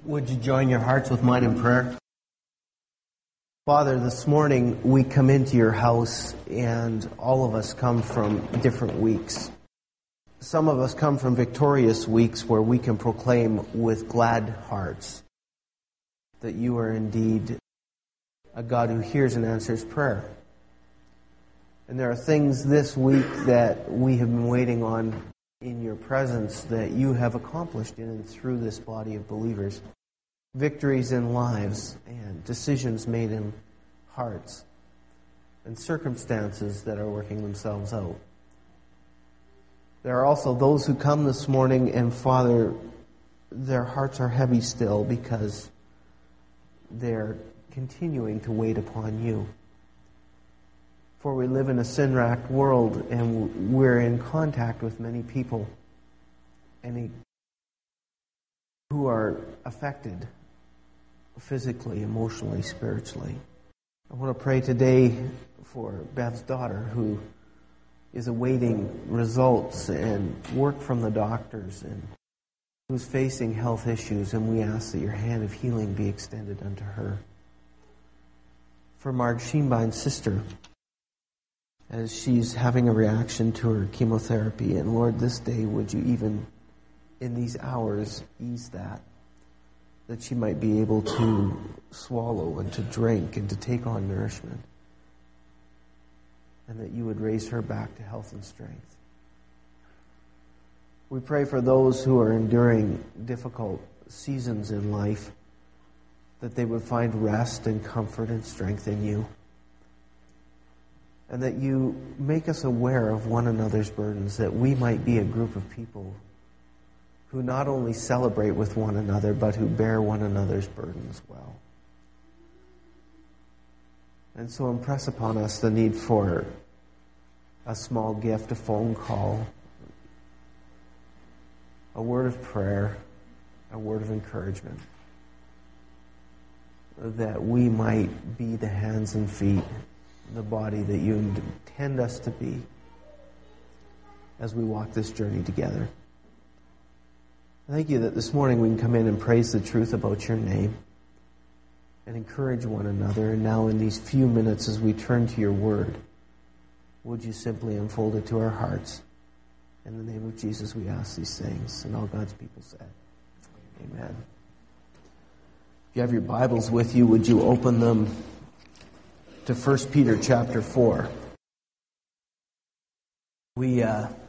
Would you join your hearts with mine in prayer? Father, this morning we come into your house, and all of us come from different weeks. Some of us come from victorious weeks where we can proclaim with glad hearts that you are indeed a God who hears and answers prayer. And there are things this week that we have been waiting on in your presence that you have accomplished in and through this body of believers. Victories in lives and decisions made in hearts and circumstances that are working themselves out. There are also those who come this morning and, Father, their hearts are heavy still because they're continuing to wait upon you. For we live in a sin-racked world, and we're in contact with many people who are affected physically, emotionally, spiritually. I want to pray today for Bev's daughter, who is awaiting results and work from the doctors and who's facing health issues, and we ask that your hand of healing be extended unto her. For Marge Sheenbein's sister, as she's having a reaction to her chemotherapy, and Lord, this day would you even in these hours ease that she might be able to swallow and to drink and to take on nourishment, and that you would raise her back to health and strength. We pray for those who are enduring difficult seasons in life, that they would find rest and comfort and strength in you, and that you make us aware of one another's burdens, that we might be a group of people who not only celebrate with one another, but who bear one another's burdens well. And so impress upon us the need for a small gift, a phone call, a word of prayer, a word of encouragement, that we might be the hands and feet, the body that you intend us to be as we walk this journey together. Thank you that this morning we can come in and praise the truth about your name and encourage one another. And now in these few minutes as we turn to your word, would you simply unfold it to our hearts? In the name of Jesus we ask these things. And all God's people said, amen. If you have your Bibles with you, would you open them to 1 Peter chapter 4. We,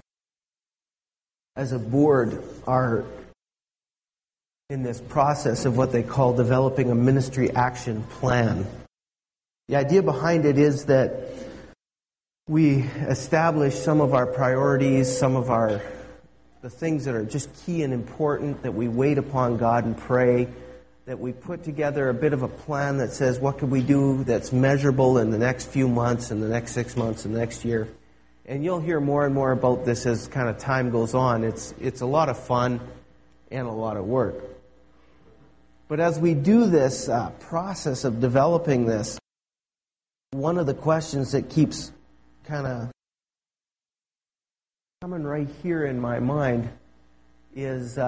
as a board, are in this process of what they call developing a ministry action plan. The idea behind it is that we establish some of our priorities, some of the things that are just key and important, that we wait upon God and pray, that we put together a bit of a plan that says what can we do that's measurable in the next few months, in the next 6 months, and the next year. And you'll hear more and more about this as kind of time goes on. It's a lot of fun and a lot of work. But as we do this process of developing this, one of the questions that keeps kind of coming right here in my mind is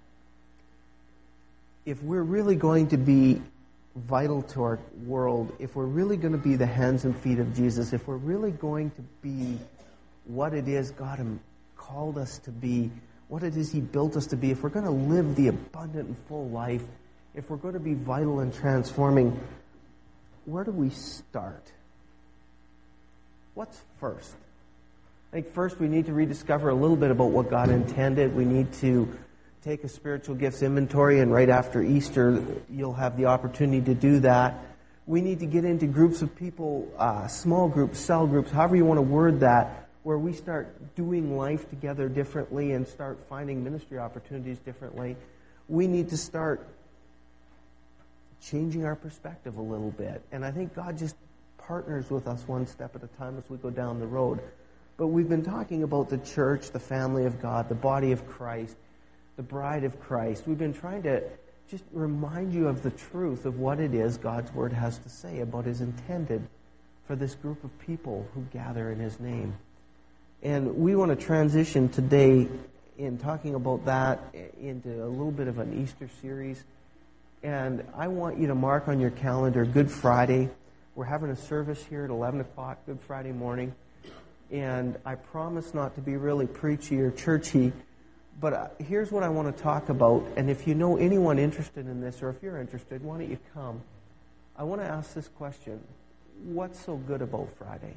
if we're really going to be vital to our world, if we're really going to be the hands and feet of Jesus, if we're really going to be what it is God called us to be, what it is He built us to be, if we're going to live the abundant and full life, if we're going to be vital and transforming, where do we start? What's first? I think first we need to rediscover a little bit about what God intended. We need to take a spiritual gifts inventory, and right after Easter, you'll have the opportunity to do that. We need to get into groups of people, small groups, cell groups, however you want to word that, where we start doing life together differently and start finding ministry opportunities differently. We need to start changing our perspective a little bit. And I think God just partners with us one step at a time as we go down the road. But we've been talking about the church, the family of God, the body of Christ, the bride of Christ. We've been trying to just remind you of the truth of what it is God's Word has to say about His intended for this group of people who gather in His name. And we want to transition today in talking about that into a little bit of an Easter series. And I want you to mark on your calendar Good Friday. We're having a service here at 11 o'clock, Good Friday morning. And I promise not to be really preachy or churchy, but here's what I want to talk about. And if you know anyone interested in this, or if you're interested, why don't you come? I want to ask this question. What's so good about Friday?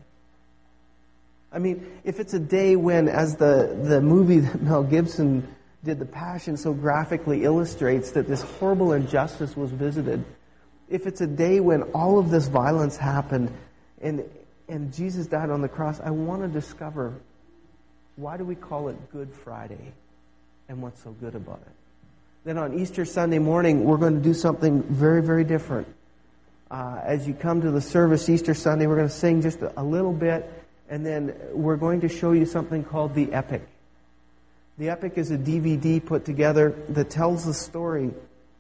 I mean, if it's a day when, as the movie that Mel Gibson did, The Passion, so graphically illustrates that this horrible injustice was visited, if it's a day when all of this violence happened and Jesus died on the cross, I want to discover, why do we call it Good Friday and what's so good about it? Then on Easter Sunday morning, we're going to do something very, very different. As you come to the service Easter Sunday, we're going to sing just a little bit, and then we're going to show you something called The Epic. The Epic is a DVD put together that tells the story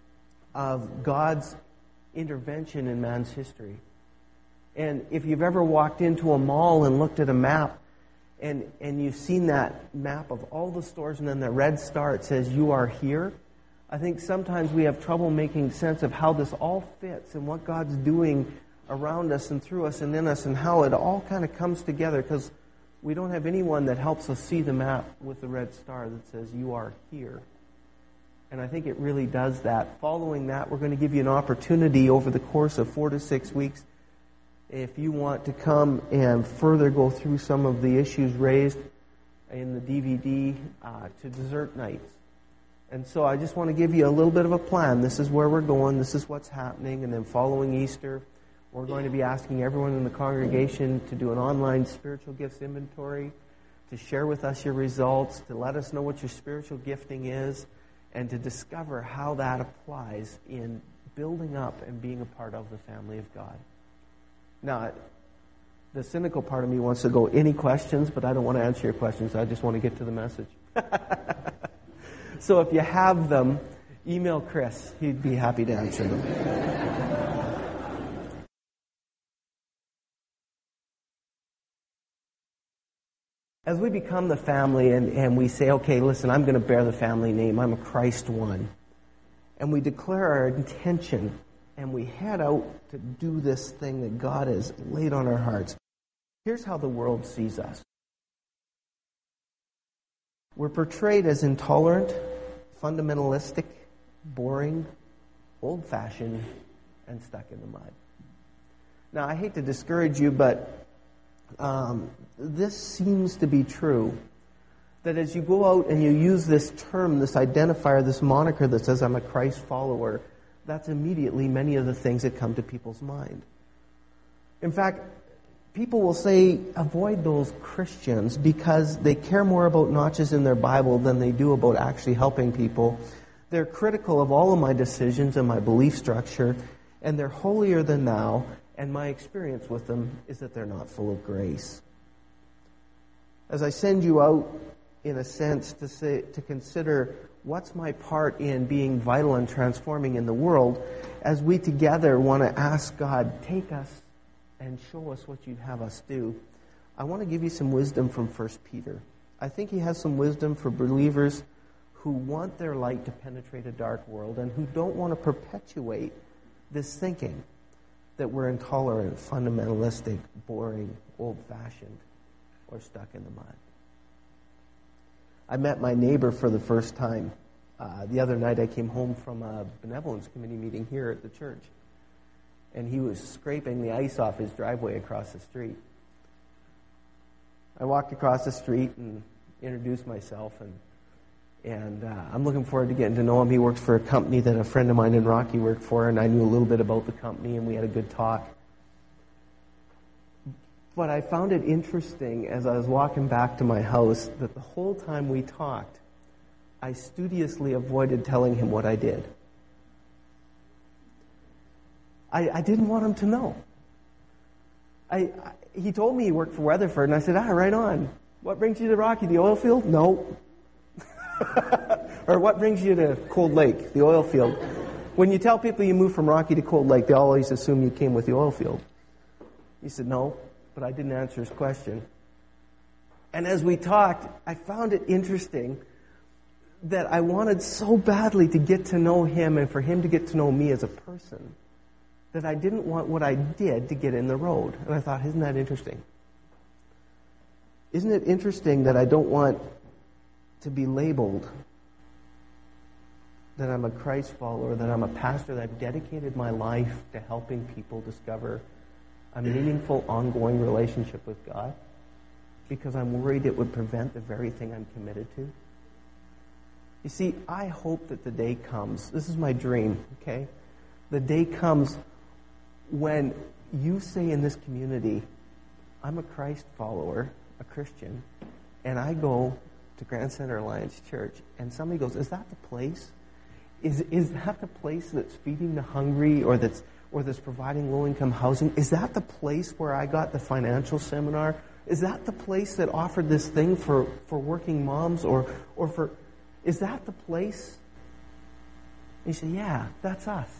of God's intervention in man's history. And if you've ever walked into a mall and looked at a map, and you've seen that map of all the stores, and then the red star, it says, "You are here," I think sometimes we have trouble making sense of how this all fits and what God's doing around us and through us and in us, and how it all kind of comes together, because we don't have anyone that helps us see the map with the red star that says, "You are here." And I think it really does that. Following that, we're going to give you an opportunity over the course of 4 to 6 weeks, if you want to come and further go through some of the issues raised in the DVD, to dessert nights. And so I just want to give you a little bit of a plan. This is where we're going. This is what's happening. And then following Easter, we're going to be asking everyone in the congregation to do an online spiritual gifts inventory, to share with us your results, to let us know what your spiritual gifting is, and to discover how that applies in building up and being a part of the family of God. Now, the cynical part of me wants to go, any questions? But I don't want to answer your questions. I just want to get to the message. So if you have them, email Chris. He'd be happy to answer them. As we become the family and we say, okay, listen, I'm going to bear the family name. I'm a Christ one. And we declare our intention and we head out to do this thing that God has laid on our hearts. Here's how the world sees us. We're portrayed as intolerant, fundamentalistic, boring, old-fashioned, and stuck in the mud. Now, I hate to discourage you, but this seems to be true. That as you go out and you use this term, this identifier, this moniker that says, "I'm a Christ follower," that's immediately many of the things that come to people's mind. In fact, people will say, avoid those Christians because they care more about notches in their Bible than they do about actually helping people. They're critical of all of my decisions and my belief structure, and they're holier than thou, and my experience with them is that they're not full of grace. As I send you out, in a sense, to consider what's my part in being vital and transforming in the world, as we together want to ask God, take us and show us what you'd have us do, I want to give you some wisdom from 1 Peter. I think he has some wisdom for believers who want their light to penetrate a dark world and who don't want to perpetuate this thinking that we're intolerant, fundamentalistic, boring, old-fashioned, or stuck in the mud. I met my neighbor for the first time. The other night I came home from a benevolence committee meeting here at the church. And he was scraping the ice off his driveway across the street. I walked across the street and introduced myself, and I'm looking forward to getting to know him. He works for a company that a friend of mine in Rocky worked for, and I knew a little bit about the company, and we had a good talk. But I found it interesting as I was walking back to my house that the whole time we talked, I studiously avoided telling him what I did. I didn't want him to know. He told me he worked for Weatherford, and I said, right on. What brings you to Rocky? The oil field? No. Or what brings you to Cold Lake? The oil field. When you tell people you moved from Rocky to Cold Lake, they always assume you came with the oil field. He said, no, but I didn't answer his question. And as we talked, I found it interesting that I wanted so badly to get to know him and for him to get to know me as a person that I didn't want what I did to get in the road. And I thought, isn't that interesting? Isn't it interesting that I don't want to be labeled that I'm a Christ follower, that I'm a pastor, that I've dedicated my life to helping people discover a meaningful, ongoing relationship with God, because I'm worried it would prevent the very thing I'm committed to? You see, I hope that the day comes, this is my dream, okay? The day comes when you say in this community, I'm a Christ follower, a Christian, and I go to Grand Center Alliance Church, and somebody goes, is that the place? Is that the place that's feeding the hungry or that's providing low-income housing? Is that the place where I got the financial seminar? Is that the place that offered this thing for working moms or for... Is that the place? And you say, yeah, that's us.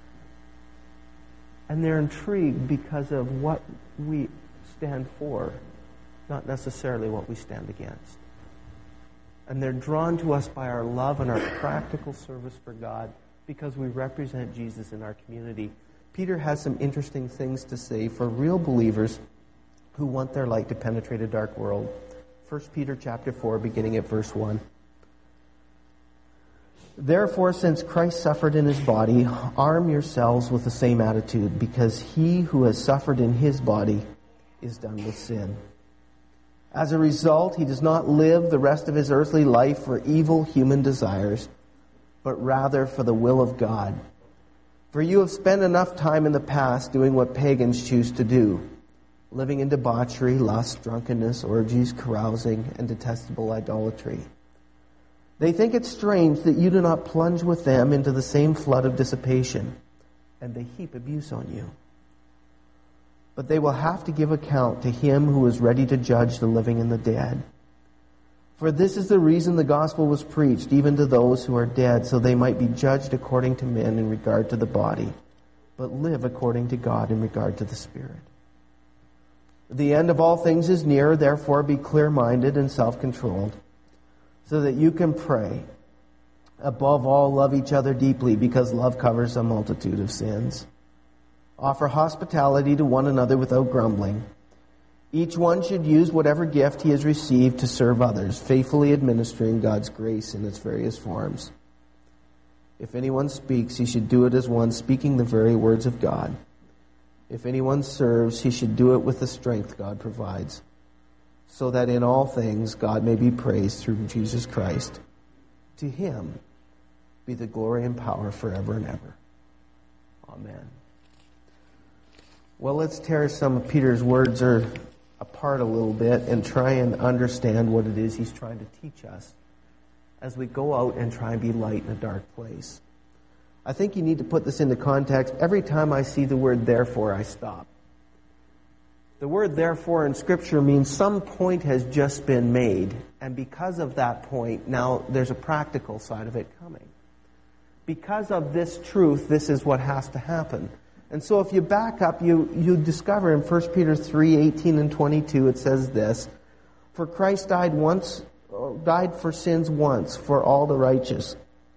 And they're intrigued because of what we stand for, not necessarily what we stand against. And they're drawn to us by our love and our practical service for God because we represent Jesus in our community. Peter has some interesting things to say for real believers who want their light to penetrate a dark world. 1 Peter chapter 4, beginning at verse 1. Therefore, since Christ suffered in his body, arm yourselves with the same attitude, because he who has suffered in his body is done with sin. As a result, he does not live the rest of his earthly life for evil human desires, but rather for the will of God. For you have spent enough time in the past doing what pagans choose to do, living in debauchery, lust, drunkenness, orgies, carousing, and detestable idolatry. They think it strange that you do not plunge with them into the same flood of dissipation, and they heap abuse on you. But they will have to give account to him who is ready to judge the living and the dead. For this is the reason the gospel was preached, even to those who are dead, so they might be judged according to men in regard to the body, but live according to God in regard to the Spirit. The end of all things is near, therefore be clear-minded and self-controlled, so that you can pray. Above all, love each other deeply, because love covers a multitude of sins. Offer hospitality to one another without grumbling. Each one should use whatever gift he has received to serve others, faithfully administering God's grace in its various forms. If anyone speaks, he should do it as one speaking the very words of God. If anyone serves, he should do it with the strength God provides, so that in all things God may be praised through Jesus Christ. To him be the glory and power forever and ever. Amen. Well, let's tear some of Peter's words apart a little bit and try and understand what it is he's trying to teach us as we go out and try and be light in a dark place. I think you need to put this into context. Every time I see the word therefore, I stop. The word therefore in Scripture means some point has just been made, and because of that point, now there's a practical side of it coming. Because of this truth, this is what has to happen. And so if you back up, you discover in 1 Peter 3:18 and 22, it says this, For Christ died for sins once, for all the righteous.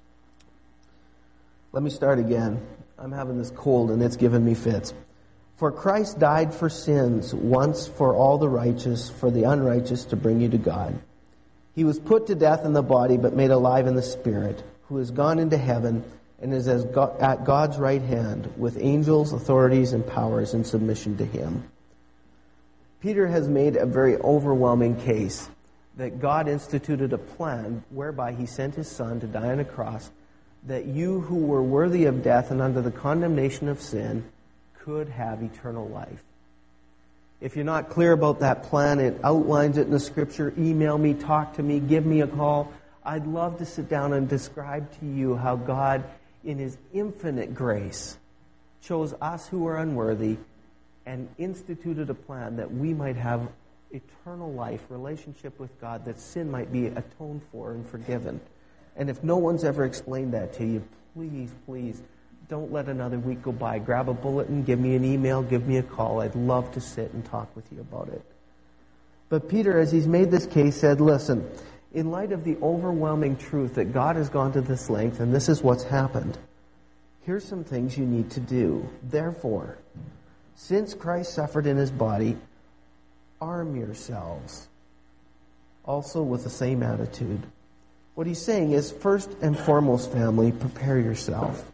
Let me start again. I'm having this cold and it's giving me fits. For Christ died for sins once for all the righteous, for the unrighteous to bring you to God. He was put to death in the body, but made alive in the spirit, who has gone into heaven and is at God's right hand, with angels, authorities, and powers in submission to him. Peter has made a very overwhelming case that God instituted a plan whereby he sent his Son to die on a cross, that you who were worthy of death and under the condemnation of sin could have eternal life. If you're not clear about that plan, it outlines it in the Scripture. Email me, talk to me, give me a call. I'd love to sit down and describe to you how God, in his infinite grace, chose us who are unworthy and instituted a plan that we might have eternal life, relationship with God, that sin might be atoned for and forgiven. And if no one's ever explained that to you, please, don't let another week go by. Grab a bulletin, give me an email, give me a call. I'd love to sit and talk with you about it. But Peter, as he's made this case, said, listen, in light of the overwhelming truth that God has gone to this length and this is what's happened, here's some things you need to do. Therefore, since Christ suffered in his body, arm yourselves also with the same attitude. What he's saying is, first and foremost, family, prepare yourself.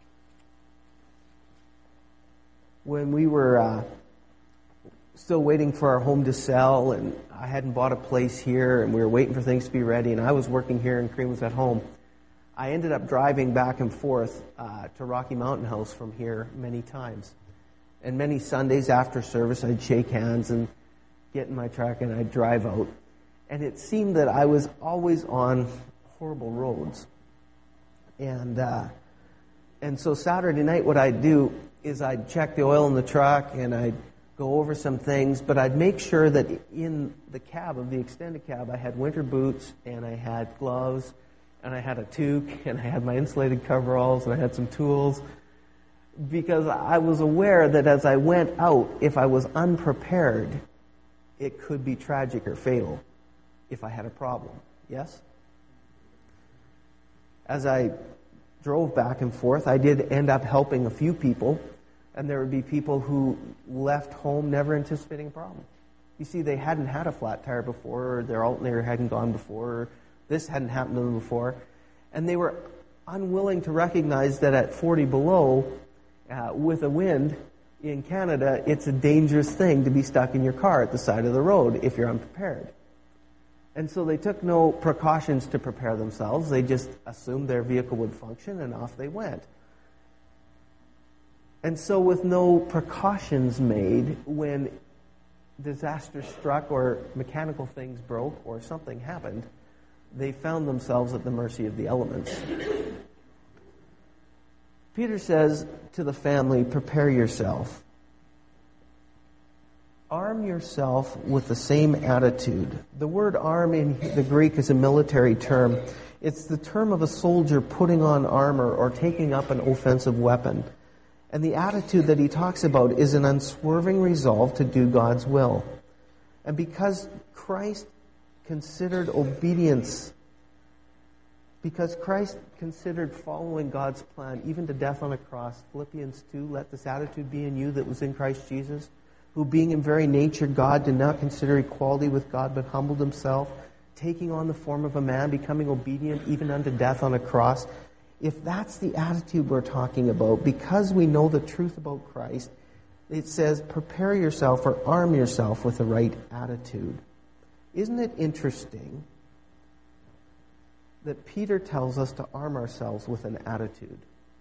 When we were still waiting for our home to sell, and I hadn't bought a place here, and we were waiting for things to be ready, and I was working here and Kareem was at home, I ended up driving back and forth to Rocky Mountain House from here many times. And many Sundays after service, I'd shake hands and get in my truck and I'd drive out. And it seemed that I was always on horrible roads. And so Saturday night, what I'd do is I'd check the oil in the truck and I'd go over some things, but I'd make sure that in the cab of the extended cab, I had winter boots and I had gloves and I had a toque and I had my insulated coveralls and I had some tools, because I was aware that as I went out, if I was unprepared, it could be tragic or fatal if I had a problem. Yes? As I drove back and forth, I did end up helping a few people, and there would be people who left home never anticipating a problem. You see, they hadn't had a flat tire before, or their alternator hadn't gone before, or this hadn't happened to them before, and they were unwilling to recognize that at 40 below, with a wind in Canada, it's a dangerous thing to be stuck in your car at the side of the road if you're unprepared. And so they took no precautions to prepare themselves. They just assumed their vehicle would function, and off they went. And so with no precautions made, when disaster struck or mechanical things broke or something happened, they found themselves at the mercy of the elements. Peter says to the family, prepare yourself. Arm yourself with the same attitude. The word arm in the Greek is a military term. It's the term of a soldier putting on armor or taking up an offensive weapon. And the attitude that he talks about is an unswerving resolve to do God's will. And because Christ considered obedience, because Christ considered following God's plan, even to death on a cross, Philippians 2, let this attitude be in you that was in Christ Jesus, who being in very nature God did not consider equality with God, but humbled himself, taking on the form of a man, becoming obedient even unto death on a cross. If that's the attitude we're talking about, because we know the truth about Christ, it says, prepare yourself or arm yourself with the right attitude. Isn't it interesting that Peter tells us to arm ourselves with an attitude?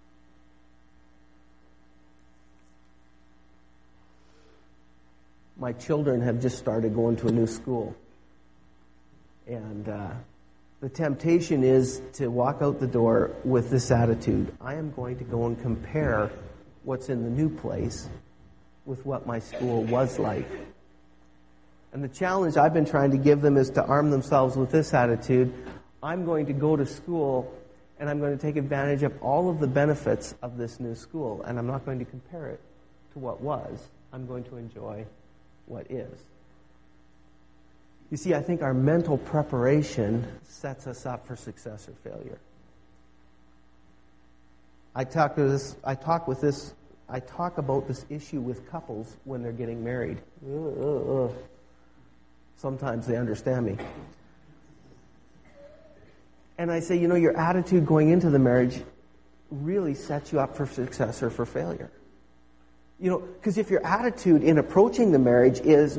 My children have just started going to a new school. And the temptation is to walk out the door with this attitude. I am going to go and compare what's in the new place with what my school was like. And the challenge I've been trying to give them is to arm themselves with this attitude. I'm going to go to school and I'm going to take advantage of all of the benefits of this new school. And I'm not going to compare it to what was. I'm going to enjoy what is. You see, I think our mental preparation sets us up for success or failure. I talk about this issue with couples when they're getting married. Sometimes they understand me. And I say, your attitude going into the marriage really sets you up for success or for failure. Because if your attitude in approaching the marriage is,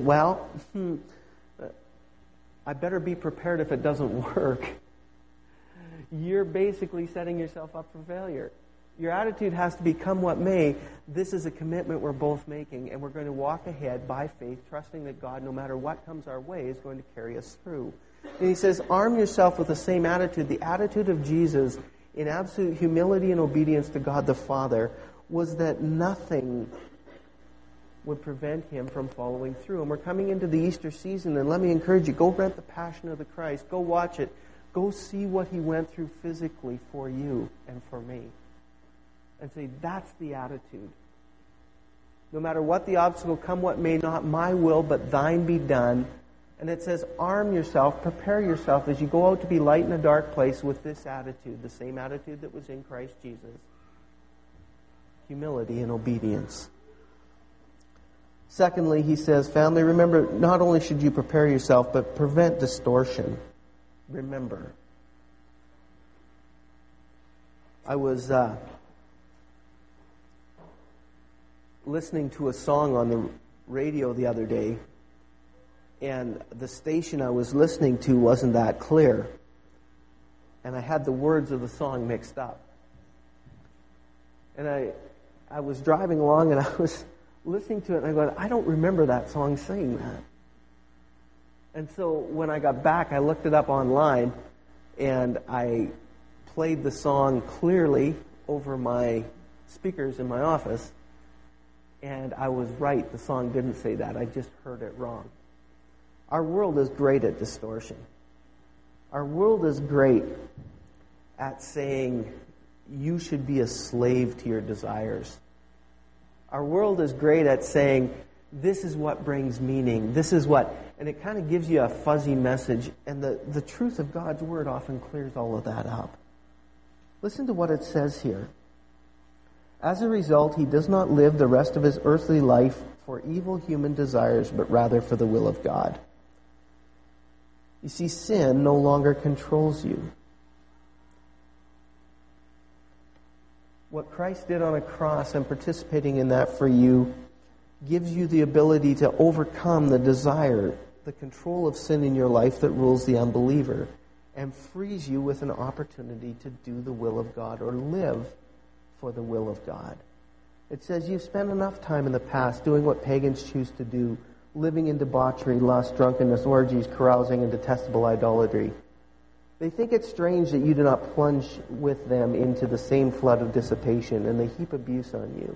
I better be prepared if it doesn't work, you're basically setting yourself up for failure. Your attitude has to be, come what may, this is a commitment we're both making, and we're going to walk ahead by faith, trusting that God, no matter what comes our way, is going to carry us through. And he says, arm yourself with the same attitude. The attitude of Jesus, in absolute humility and obedience to God the Father, was that nothing would prevent him from following through. And we're coming into the Easter season, and let me encourage you, go rent The Passion of the Christ. Go watch it. Go see what he went through physically for you and for me. And say, that's the attitude. No matter what the obstacle, come what may, not my will, but thine be done. And it says, arm yourself, prepare yourself as you go out to be light in a dark place with this attitude, the same attitude that was in Christ Jesus. Humility and obedience. Secondly, he says, family, remember, not only should you prepare yourself, but prevent distortion. Remember. I was listening to a song on the radio the other day, and the station I was listening to wasn't that clear. And I had the words of the song mixed up. And I was driving along and I was listening to it and I go, I don't remember that song saying that. And so when I got back, I looked it up online and I played the song clearly over my speakers in my office. And I was right. The song didn't say that. I just heard it wrong. Our world is great at distortion. Our world is great at saying you should be a slave to your desires. Our world is great at saying this is what brings meaning. This is what, and it kind of gives you a fuzzy message. And the truth of God's Word often clears all of that up. Listen to what it says here. As a result, he does not live the rest of his earthly life for evil human desires, but rather for the will of God. You see, sin no longer controls you. What Christ did on a cross and participating in that for you gives you the ability to overcome the desire, the control of sin in your life that rules the unbeliever, and frees you with an opportunity to do the will of God or live for the will of God. It says you've spent enough time in the past doing what pagans choose to do, living in debauchery, lust, drunkenness, orgies, carousing, and detestable idolatry. They think it's strange that you do not plunge with them into the same flood of dissipation, and they heap abuse on you.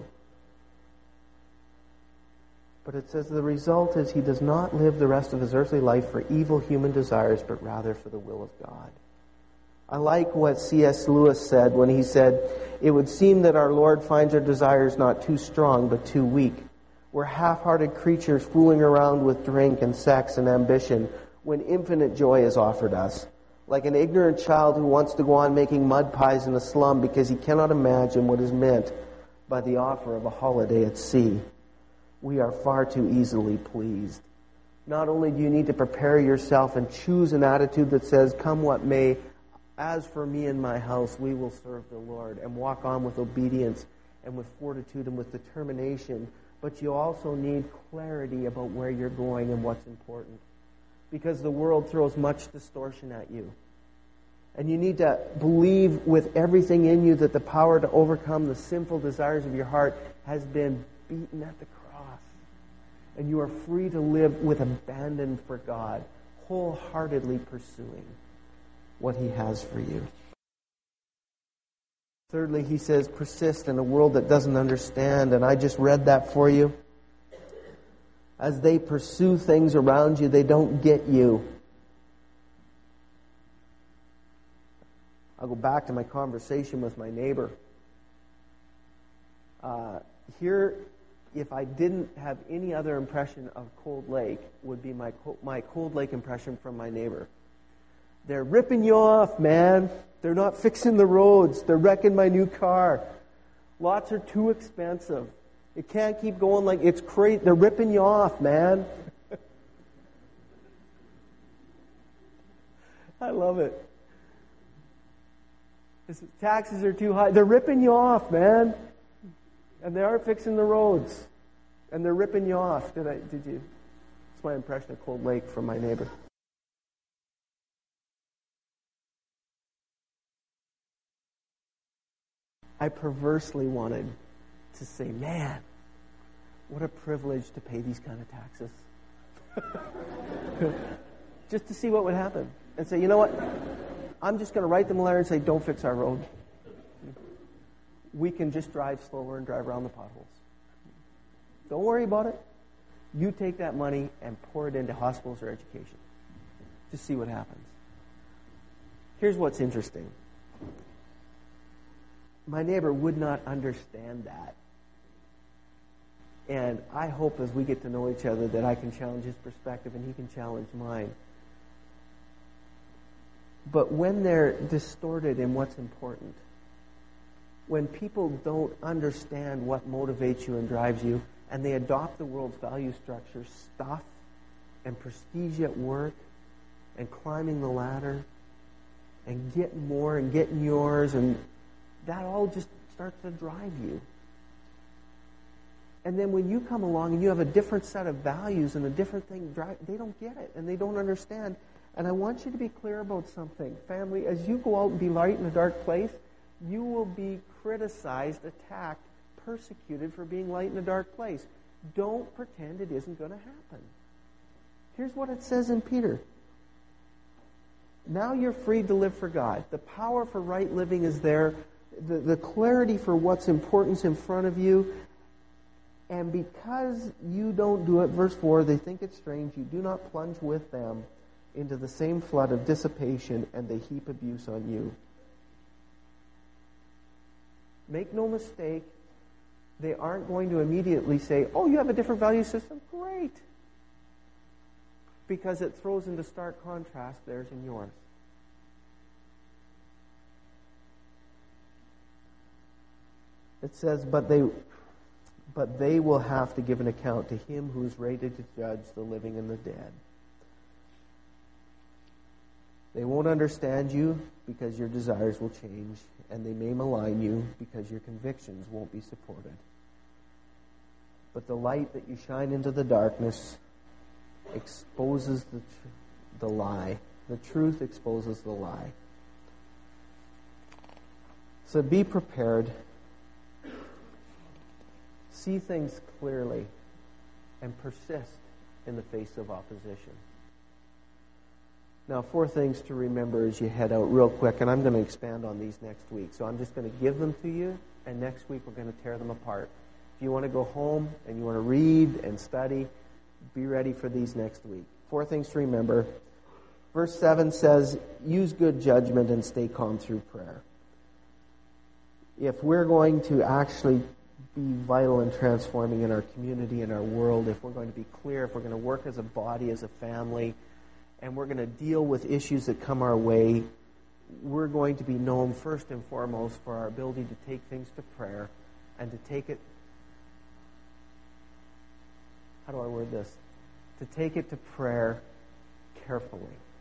But it says the result is he does not live the rest of his earthly life for evil human desires, but rather for the will of God. I like what C.S. Lewis said when he said, it would seem that our Lord finds our desires not too strong, but too weak. We're half-hearted creatures fooling around with drink and sex and ambition when infinite joy is offered us. Like an ignorant child who wants to go on making mud pies in a slum because he cannot imagine what is meant by the offer of a holiday at sea. We are far too easily pleased. Not only do you need to prepare yourself and choose an attitude that says, come what may, as for me and my house, we will serve the Lord, and walk on with obedience and with fortitude and with determination. But you also need clarity about where you're going and what's important. Because the world throws much distortion at you. And you need to believe with everything in you that the power to overcome the sinful desires of your heart has been beaten at the cross. And you are free to live with abandon for God, wholeheartedly pursuing what he has for you. Thirdly, he says, persist in a world that doesn't understand. And I just read that for you. As they pursue things around you, they don't get you. I'll go back to my conversation with my neighbor. Here, if I didn't have any other impression of Cold Lake, would be my Cold Lake impression from my neighbor. They're ripping you off, man. They're not fixing the roads. They're wrecking my new car. Lots are too expensive. It can't keep going like it's crazy. They're ripping you off, man. I love it. Taxes are too high. They're ripping you off, man. And they aren't fixing the roads. And they're ripping you off. Did you? It's my impression of Cold Lake from my neighbor. I perversely wanted to say, man, what a privilege to pay these kind of taxes. Just to see what would happen. And say, you know what? I'm just going to write them a letter and say, don't fix our road. We can just drive slower and drive around the potholes. Don't worry about it. You take that money and pour it into hospitals or education. Just see what happens. Here's what's interesting. My neighbor would not understand that. And I hope as we get to know each other that I can challenge his perspective and he can challenge mine. But when they're distorted in what's important, when people don't understand what motivates you and drives you, and they adopt the world's value structure, stuff and prestige at work and climbing the ladder and getting more and getting yours, and that all just starts to drive you. And then when you come along and you have a different set of values and a different thing, they don't get it and they don't understand. And I want you to be clear about something. Family, as you go out and be light in a dark place, you will be criticized, attacked, persecuted for being light in a dark place. Don't pretend it isn't going to happen. Here's what it says in Peter. Now you're free to live for God. The power for right living is there. The clarity for what's important in front of you. And because you don't do it, verse 4, they think it strange. You do not plunge with them into the same flood of dissipation, and they heap abuse on you. Make no mistake, they aren't going to immediately say, oh, you have a different value system? Great. Because it throws into stark contrast theirs and yours. It says, but they will have to give an account to him who is rated to judge the living and the dead. They won't understand you because your desires will change, and they may malign you because your convictions won't be supported. But the light that you shine into the darkness exposes the lie. The truth exposes the lie. So be prepared. See things clearly and persist in the face of opposition. Now, 4 things to remember as you head out real quick, and I'm going to expand on these next week. So I'm just going to give them to you, and next week we're going to tear them apart. If you want to go home and you want to read and study, be ready for these next week. 4 things to remember. Verse 7 says, use good judgment and stay calm through prayer. If we're going to actually be vital and transforming in our community, in our world, if we're going to be clear, if we're going to work as a body, as a family, and we're going to deal with issues that come our way, we're going to be known first and foremost for our ability to take things to prayer and to take it, how do I word this? To take it to prayer carefully.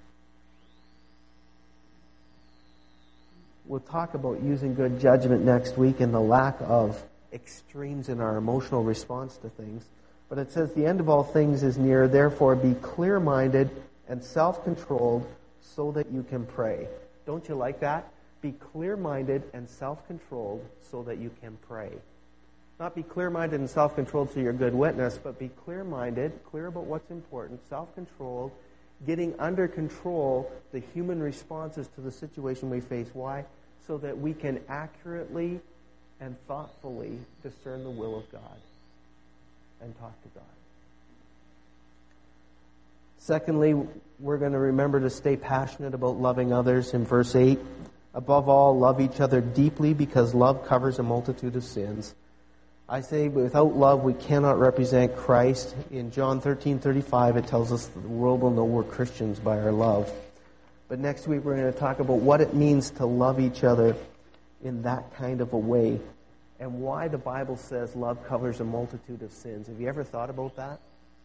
We'll talk about using good judgment next week and the lack of extremes in our emotional response to things. But it says, the end of all things is near, therefore be clear-minded and self-controlled so that you can pray. Don't you like that? Be clear-minded and self-controlled so that you can pray. Not be clear-minded and self-controlled so you're a good witness, but be clear-minded, clear about what's important, self-controlled, getting under control the human responses to the situation we face. Why? So that we can accurately and thoughtfully discern the will of God and talk to God. Secondly, we're going to remember to stay passionate about loving others in verse 8. Above all, love each other deeply because love covers a multitude of sins. I say without love we cannot represent Christ. In John 13:35 it tells us that the world will know we're Christians by our love. But next week we're going to talk about what it means to love each other in that kind of a way and why the Bible says love covers a multitude of sins. Have you ever thought about that?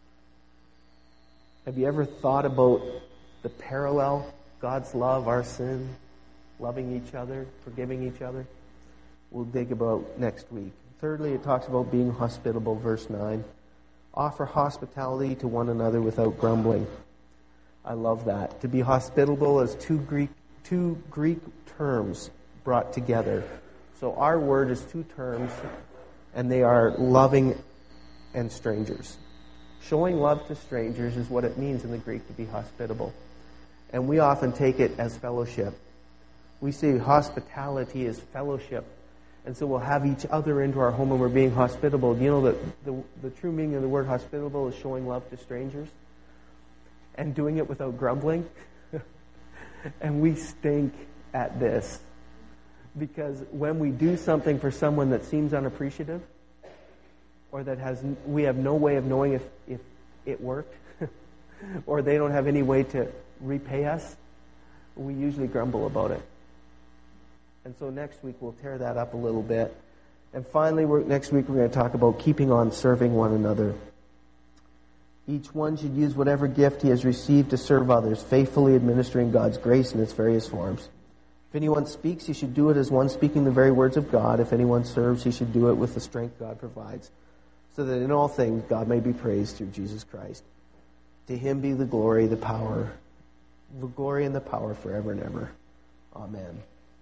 Have you ever thought about the parallel? God's love, our sin, loving each other, forgiving each other? We'll dig about next week. Thirdly, it talks about being hospitable, verse 9. Offer hospitality to one another without grumbling. I love that. To be hospitable is two Greek terms brought together. So our word is 2 terms, and they are loving and strangers. Showing love to strangers is what it means in the Greek to be hospitable. And we often take it as fellowship. We say hospitality is fellowship. And so we'll have each other into our home and we're being hospitable. Do you know that the true meaning of the word hospitable is showing love to strangers? And doing it without grumbling? And we stink at this. Because when we do something for someone that seems unappreciative, or that we have no way of knowing if it worked, or they don't have any way to repay us, we usually grumble about it. And so next week we'll tear that up a little bit. And finally, next week we're going to talk about keeping on serving one another. Each one should use whatever gift he has received to serve others, faithfully administering God's grace in its various forms. If anyone speaks, he should do it as one speaking the very words of God. If anyone serves, he should do it with the strength God provides, so that in all things God may be praised through Jesus Christ. To him be the glory and the power forever and ever. Amen.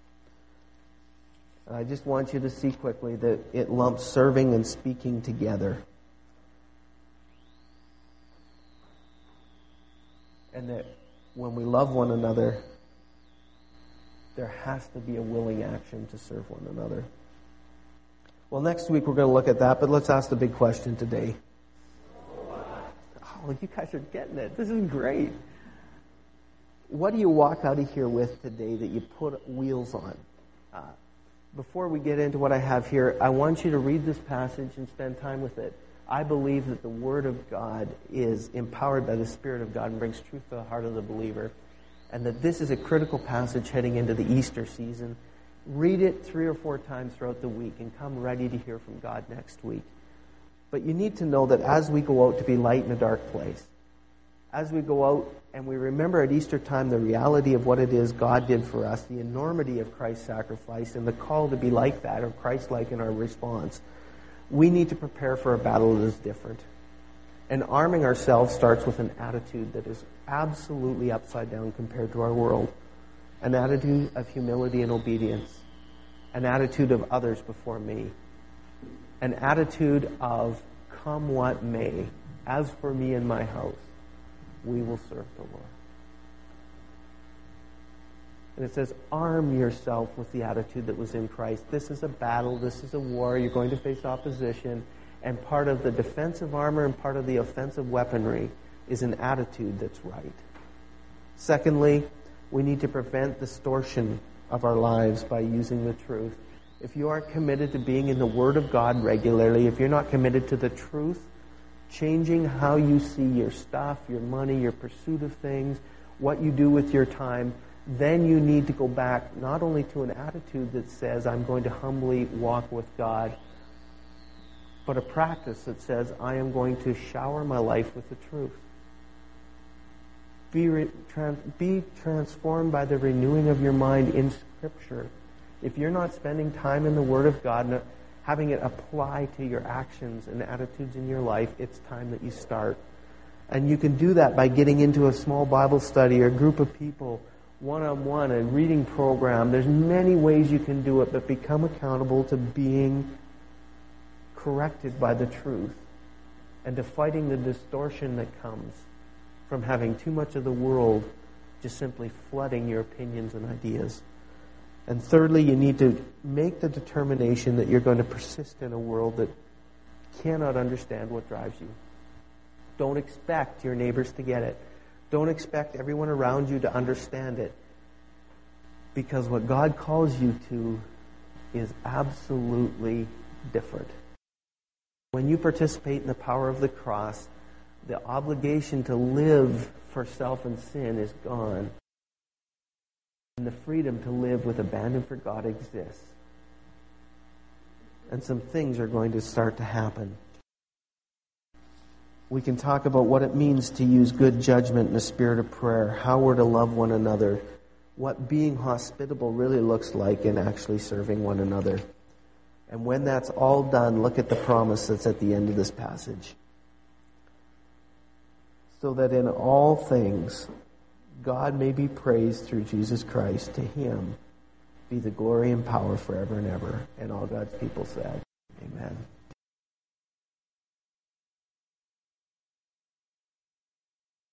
And I just want you to see quickly that it lumps serving and speaking together. And that when we love one another, there has to be a willing action to serve one another. Well, next week we're going to look at that, but let's ask the big question today. Oh, you guys are getting it. This is great. What do you walk out of here with today that you put wheels on? Before we get into what I have here, I want you to read this passage and spend time with it. I believe that the Word of God is empowered by the Spirit of God and brings truth to the heart of the believer, and that this is a critical passage heading into the Easter season. Read it 3 or 4 times throughout the week and come ready to hear from God next week. But you need to know that as we go out to be light in a dark place, as we go out and we remember at Easter time the reality of what it is God did for us, the enormity of Christ's sacrifice, and the call to be like that, or Christ-like in our response, we need to prepare for a battle that is different. And arming ourselves starts with an attitude that is absolutely upside down compared to our world. An attitude of humility and obedience. An attitude of others before me. An attitude of come what may. As for me and my house, we will serve the Lord. And it says, arm yourself with the attitude that was in Christ. This is a battle. This is a war. You're going to face opposition. And part of the defensive armor and part of the offensive weaponry is an attitude that's right. Secondly, we need to prevent distortion of our lives by using the truth. If you aren't committed to being in the Word of God regularly, if you're not committed to the truth, changing how you see your stuff, your money, your pursuit of things, what you do with your time, then you need to go back not only to an attitude that says, I'm going to humbly walk with God, but a practice that says, I am going to shower my life with the truth. Be transformed by the renewing of your mind in Scripture. If you're not spending time in the Word of God and having it apply to your actions and attitudes in your life, it's time that you start. And you can do that by getting into a small Bible study or a group of people, one-on-one, a reading program. There's many ways you can do it, but become accountable to being corrected by the truth and to fighting the distortion that comes from having too much of the world just simply flooding your opinions and ideas. And thirdly, you need to make the determination that you're going to persist in a world that cannot understand what drives you. Don't expect your neighbors to get it. Don't expect everyone around you to understand it. Because what God calls you to is absolutely different. When you participate in the power of the cross, the obligation to live for self and sin is gone. And the freedom to live with abandon for God exists. And some things are going to start to happen. We can talk about what it means to use good judgment in a spirit of prayer, how we're to love one another, what being hospitable really looks like in actually serving one another. And when that's all done, look at the promise that's at the end of this passage. So that in all things, God may be praised through Jesus Christ. To Him be the glory and power forever and ever. And all God's people said, Amen.